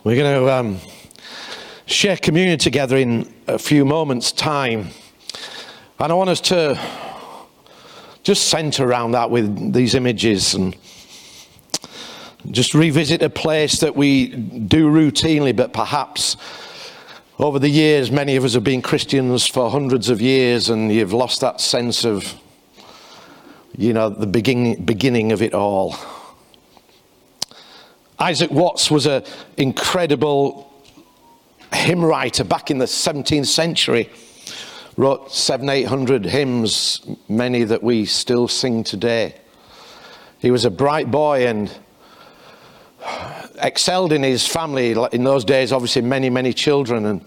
We're going to share communion together in a few moments' time. And I want us to just center around that with these images and just revisit a place that we do routinely, but perhaps over the years, many of us have been Christians for hundreds of years, and you've lost that sense of, the beginning of it all. Isaac Watts was an incredible hymn writer back in the 17th century. Wrote 700-800 hymns, many that we still sing today. He was a bright boy and excelled in his family. In those days, obviously, many children. And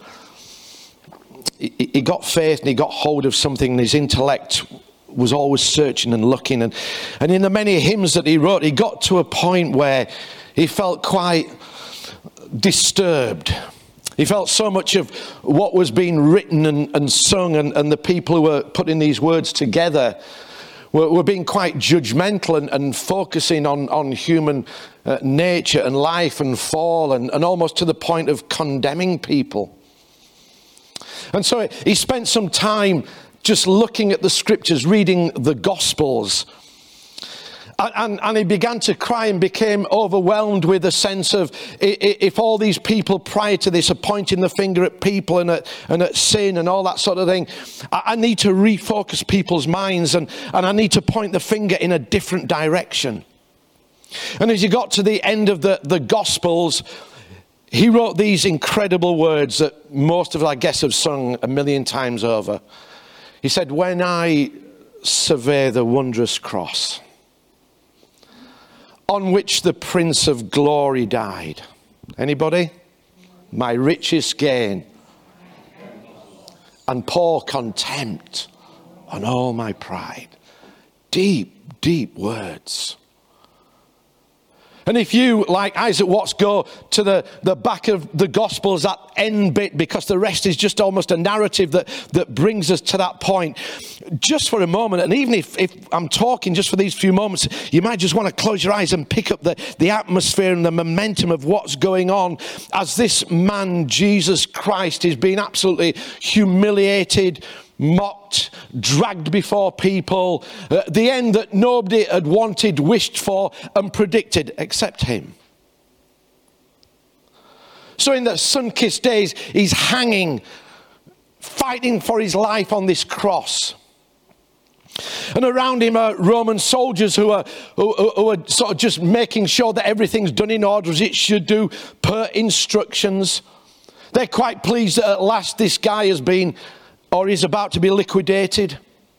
he got faith and he got hold of something, and his intellect was always searching and looking. And in the many hymns that he wrote, he got to a point where he felt quite disturbed. He felt so much of what was being written and sung, and the people who were putting these words together were being quite judgmental and focusing on human nature and life and fall, and almost to the point of condemning people. And so he spent some time just looking at the scriptures, reading the Gospels. And he began to cry and became overwhelmed with a sense of, if all these people prior to this are pointing the finger at people and at sin and all that sort of thing, I need to refocus people's minds, and I need to point the finger in a different direction. And as he got to the end of the Gospels, he wrote these incredible words that most of us, I guess, have sung a million times over. He said, "When I survey the wondrous cross on which the Prince of Glory died." Anybody? "My richest gain, and pour contempt on all my pride." Deep, deep words. And if you, like Isaac Watts, go to the back of the Gospels, that end bit, because the rest is just almost a narrative that brings us to that point, just for a moment, and even if I'm talking just for these few moments, you might just want to close your eyes and pick up the atmosphere and the momentum of what's going on as this man, Jesus Christ, is being absolutely humiliated, mocked, dragged before people, the end that nobody had wanted, wished for, and predicted except him. So in the sun-kissed days, he's hanging, fighting for his life on this cross. And around him are Roman soldiers who are sort of just making sure that everything's done in order as it should do, per instructions. They're quite pleased that at last this guy has been, or is about to be, liquidated.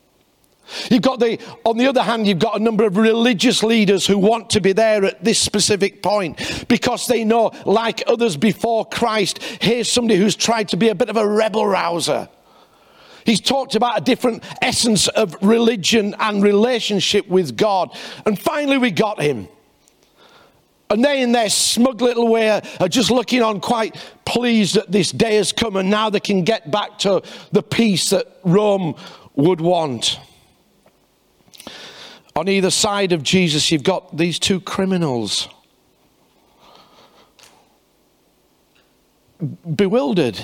On the other hand, you've got a number of religious leaders who want to be there at this specific point because they know, like others before Christ, here's somebody who's tried to be a bit of a rebel rouser. He's talked about a different essence of religion and relationship with God. And finally we got him. And they, in their smug little way, are just looking on, quite pleased that this day has come, and now they can get back to the peace that Rome would want. On either side of Jesus, you've got these two criminals. Bewildered.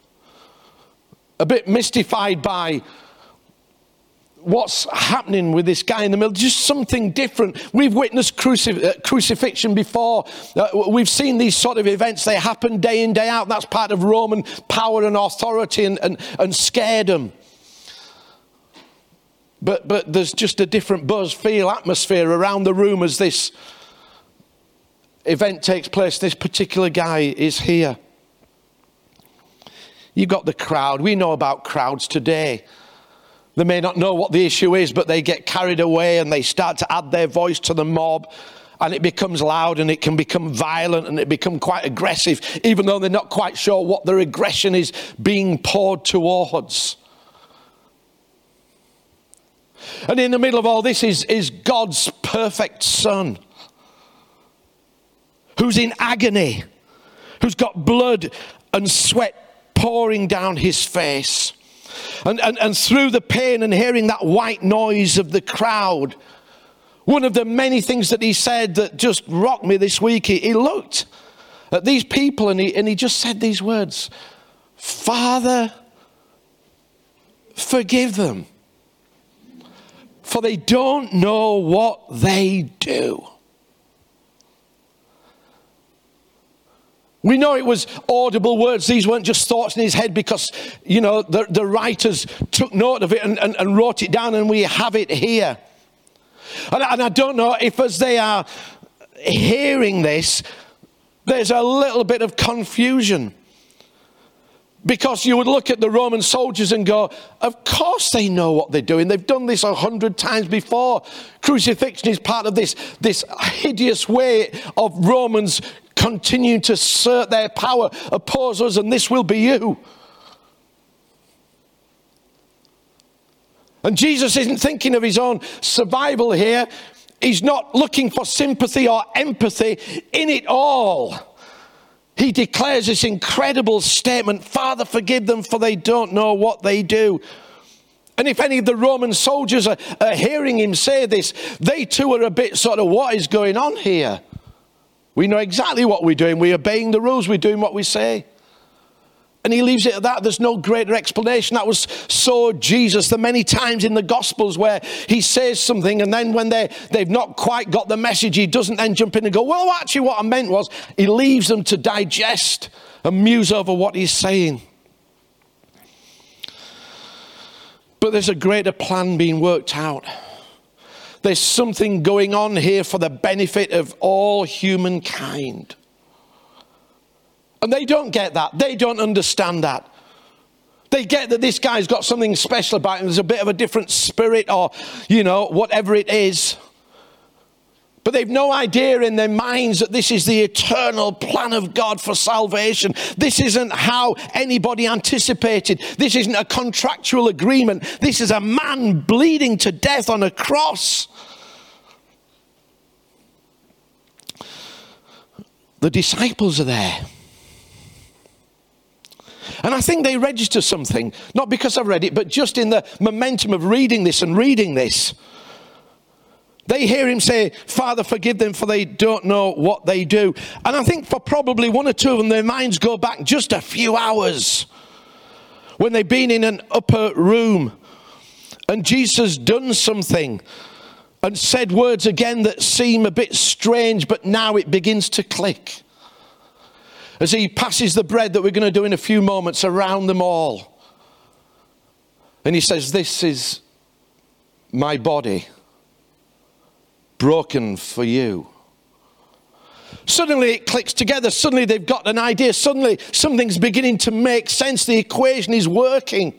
A bit mystified by what's happening with this guy in the middle. Just something different. We've witnessed crucifixion before. We've seen these sort of events. They happen day in, day out. That's part of Roman power and authority, and scared them. But there's just a different buzz, feel, atmosphere around the room as this event takes place. This particular guy is here. You've got the crowd. We know about crowds today. They may not know what the issue is, but they get carried away and they start to add their voice to the mob, and it becomes loud, and it can become violent, and it become quite aggressive, even though they're not quite sure what their aggression is being poured towards. And in the middle of all this is God's perfect Son, who's in agony, who's got blood and sweat pouring down his face. And through the pain and hearing that white noise of the crowd, one of the many things that he said that just rocked me this week, he looked at these people, and he just said these words, Father, forgive them, for they don't know what they do. We know it was audible words. These weren't just thoughts in his head because, you know, the writers took note of it and wrote it down, and we have it here. And I don't know if as they are hearing this, there's a little bit of confusion. Because you would look at the Roman soldiers and go, of course they know what they're doing. They've done this 100 times before. Crucifixion is part of this hideous way of Romans continuing to assert their power, oppose us, and this will be you. And Jesus isn't thinking of his own survival here. He's not looking for sympathy or empathy in it all. He declares this incredible statement, Father, forgive them, for they don't know what they do. And if any of the Roman soldiers are hearing him say this, they too are a bit sort of, what is going on here? We know exactly what we're doing. We're obeying the rules. We're doing what we say. And he leaves it at that. There's no greater explanation. That was so Jesus. The many times in the Gospels where he says something, and then when they've not quite got the message, he doesn't then jump in and go, well, actually what I meant was, he leaves them to digest and muse over what he's saying. But there's a greater plan being worked out. There's something going on here for the benefit of all humankind. And they don't get that. They don't understand that. They get that this guy's got something special about him. There's a bit of a different spirit or, you know, whatever it is. But they've no idea in their minds that this is the eternal plan of God for salvation. This isn't how anybody anticipated. This isn't a contractual agreement. This is a man bleeding to death on a cross. The disciples are there. And I think they register something, not because I've read it, but just in the momentum of reading this and reading this. They hear him say, Father, forgive them, for they don't know what they do. And I think for probably one or two of them, their minds go back just a few hours when they've been in an upper room and Jesus has done something and said words again that seem a bit strange, but now it begins to click. As he passes the bread that we're going to do in a few moments around them all. And he says, this is my body broken for you. Suddenly it clicks together. Suddenly they've got an idea. Suddenly something's beginning to make sense. The equation is working.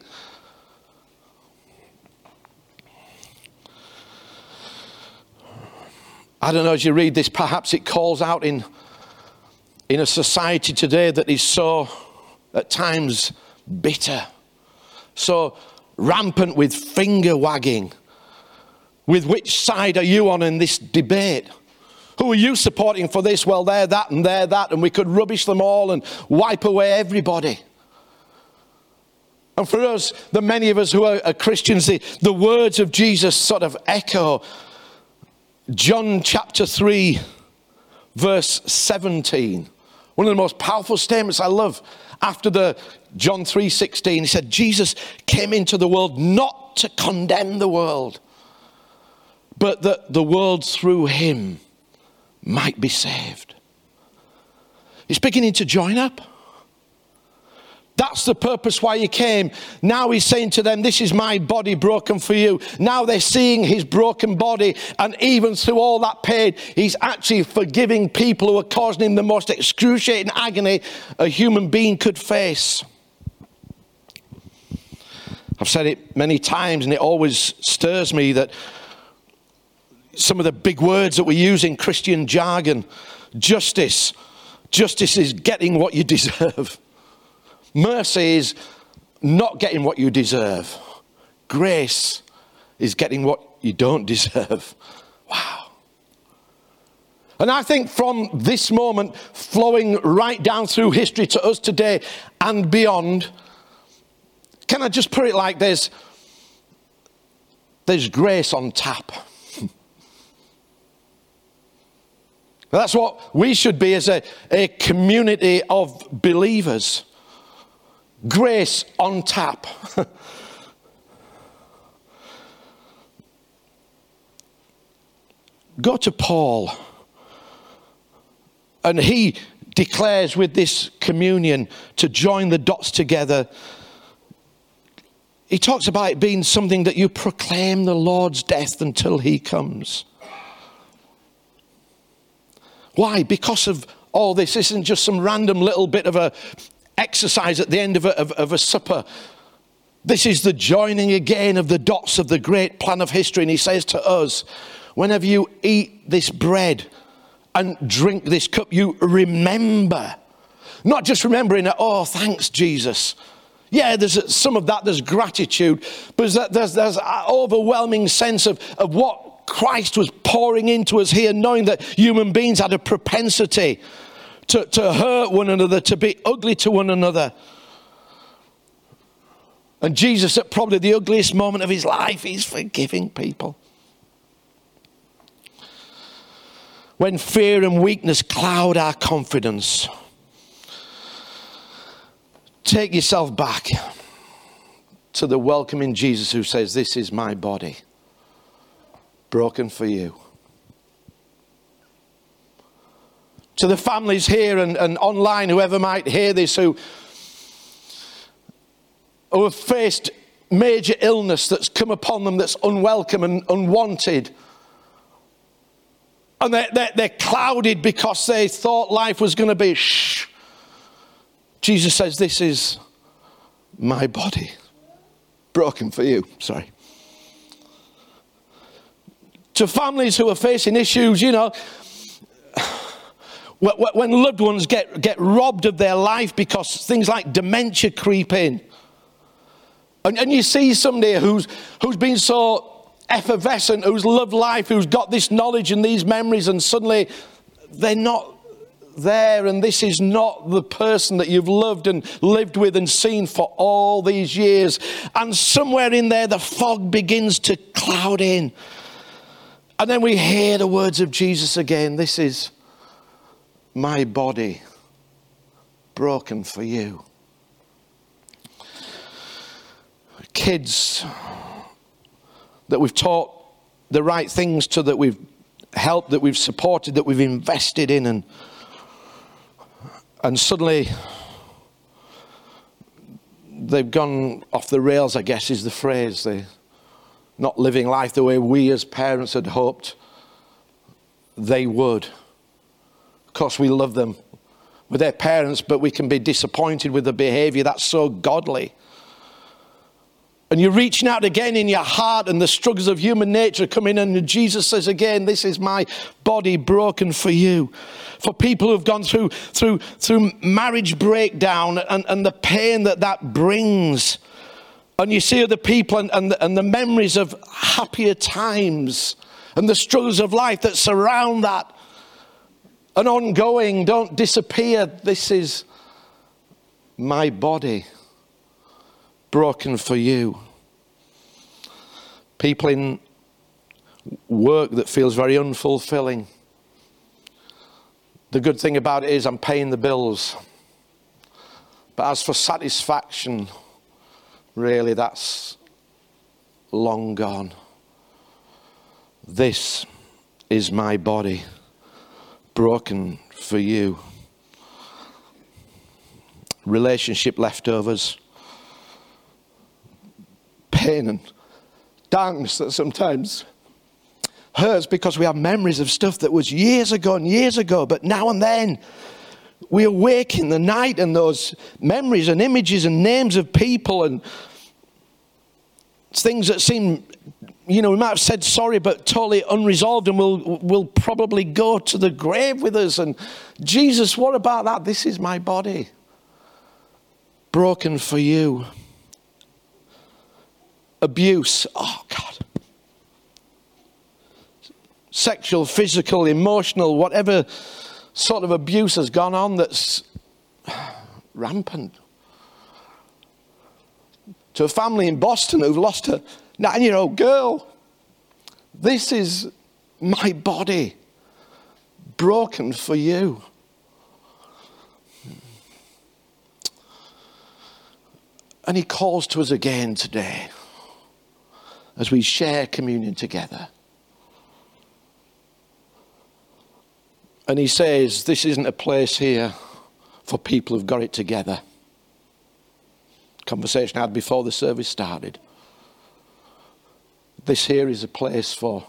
I don't know, as you read this, perhaps it calls out in a society today that is so, at times, bitter, so rampant with finger wagging. With which side are you on in this debate? Who are you supporting for this? Well, they're that, and we could rubbish them all and wipe away everybody. And for us, the many of us who are Christians, the words of Jesus sort of echo John chapter 3, verse 17. One of the most powerful statements I love. After the John 3:16, he said, Jesus came into the world not to condemn the world, but that the world through him might be saved. It's beginning to join up. That's the purpose why he came. Now he's saying to them, this is my body broken for you. Now they're seeing his broken body, and even through all that pain, he's actually forgiving people who are causing him the most excruciating agony a human being could face. I've said it many times, and it always stirs me that some of the big words that we use in Christian jargon, justice is getting what you deserve. Mercy is not getting what you deserve. Grace is getting what you don't deserve. Wow. And I think from this moment, flowing right down through history to us today and beyond, can I just put it like this? There's grace on tap. That's what we should be as a community of believers. Grace on tap. Go to Paul. And he declares with this communion to join the dots together. He talks about it being something that you proclaim the Lord's death until he comes. Why? Because of all this. This isn't just some random little bit of a exercise at the end of a supper. This is the joining again of the dots of the great plan of history. And he says to us, whenever you eat this bread and drink this cup, you remember. Not just remembering it, oh, thanks, Jesus. Yeah, there's some of that, there's gratitude. But there's an overwhelming sense of what Christ was pouring into us here, knowing that human beings had a propensity to hurt one another, to be ugly to one another. And Jesus, at probably the ugliest moment of his life, he's forgiving people. When fear and weakness cloud our confidence, take yourself back to the welcoming Jesus who says, this is my body, broken for you. To the families here and online, whoever might hear this, who have faced major illness that's come upon them that's unwelcome and unwanted. And they're clouded because they thought life was going to be shh. Jesus says, this is my body, broken for you. Sorry. To families who are facing issues, you know, when loved ones get robbed of their life because things like dementia creep in. And you see somebody who's been so effervescent, who's loved life, who's got this knowledge and these memories, and suddenly they're not there, and this is not the person that you've loved and lived with and seen for all these years. And somewhere in there the fog begins to cloud in. And then we hear the words of Jesus again. This is my body, broken for you. Kids that we've taught the right things to, that we've helped, that we've supported, that we've invested in, and suddenly they've gone off the rails, I guess is the phrase. They're not living life the way we as parents had hoped they would. Of course, we love them with their parents, but we can be disappointed with the behavior that's so godly. And you're reaching out again in your heart, and the struggles of human nature come in, and Jesus says again, this is my body broken for you. For people who have gone through marriage breakdown and the pain that brings. And you see other people and the memories of happier times and the struggles of life that surround that. And ongoing, don't disappear. This is my body broken for you. People in work that feels very unfulfilling. The good thing about it is I'm paying the bills. But as for satisfaction, really that's long gone. This is my body broken for you. Relationship leftovers. Pain and darkness that sometimes hurts because we have memories of stuff that was years ago, but now and then we awake in the night and those memories and images and names of people and things that seem, you know, we might have said sorry but totally unresolved, and will probably go to the grave with us. And Jesus, what about that? This is my body broken for you. Abuse, oh God. Sexual, physical, emotional, whatever sort of abuse has gone on that's rampant. To a family in Boston who've lost a 9-year-old girl. This is my body broken for you. And he calls to us again today as we share communion together. And he says, this isn't a place here for people who've got it together. Conversation I had before the service started. This here is a place for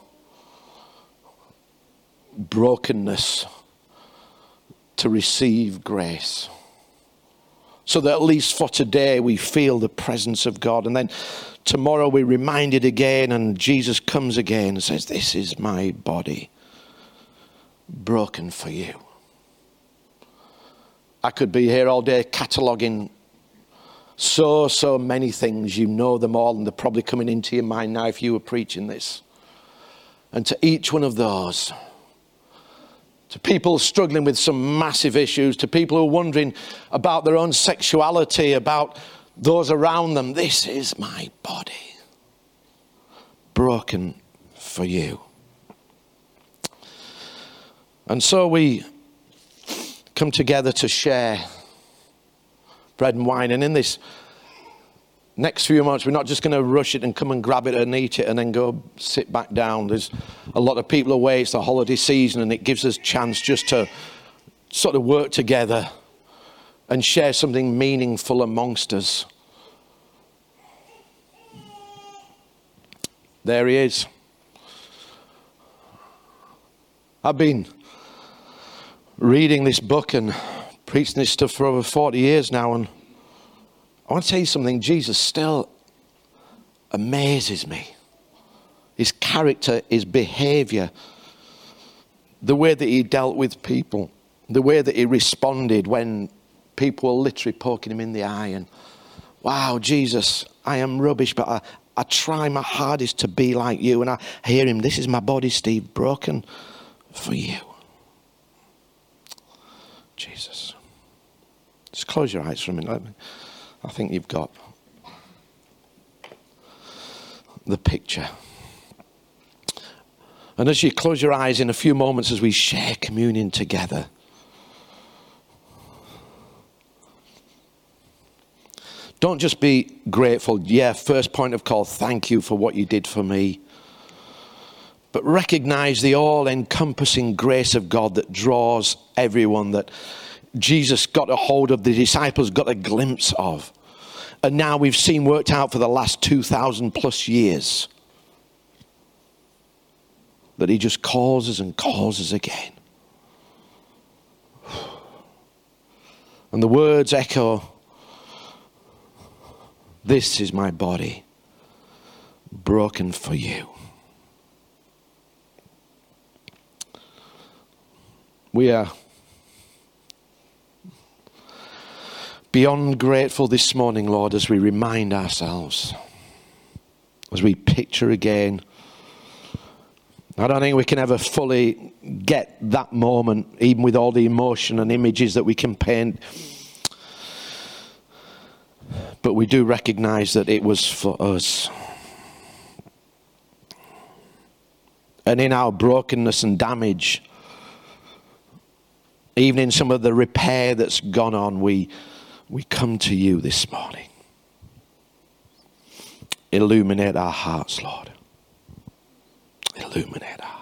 brokenness to receive grace. So that at least for today we feel the presence of God. And then tomorrow we're reminded again and Jesus comes again and says, this is my body broken for you. I could be here all day cataloguing so many things. You know them all and they're probably coming into your mind now if you were preaching this. And to each one of those, to people struggling with some massive issues, to people who are wondering about their own sexuality, about those around them, this is my body broken for you. And so we come together to share bread and wine. And in this next few months, we're not just going to rush it and come and grab it and eat it and then go sit back down. There's a lot of people away. It's the holiday season and it gives us a chance just to sort of work together and share something meaningful amongst us. There he is. I've been reading this book and preaching this stuff for over 40 years now, and I want to tell you something. Jesus still amazes me. His character, his behavior, the way that he dealt with people, the way that he responded when people were literally poking him in the eye. And wow, Jesus, I am rubbish, but I try my hardest to be like you. And I hear him, this is my body, Steve, broken for you. Jesus. Just close your eyes for a minute. I think you've got the picture. And as you close your eyes in a few moments as we share communion together, don't just be grateful. Yeah, first point of call, thank you for what you did for me. But recognize the all-encompassing grace of God that draws everyone, that Jesus got a hold of, the disciples got a glimpse of. And now we've seen worked out for the last 2,000 plus years. That he just calls us and calls us again. And the words echo, this is my body broken for you. We are beyond grateful this morning, Lord, as we remind ourselves, as we picture again. I don't think we can ever fully get that moment, even with all the emotion and images that we can paint. But we do recognize that it was for us. And in our brokenness and damage, even in some of the repair that's gone on, we come to you this morning. Illuminate our hearts, Lord. Illuminate our hearts.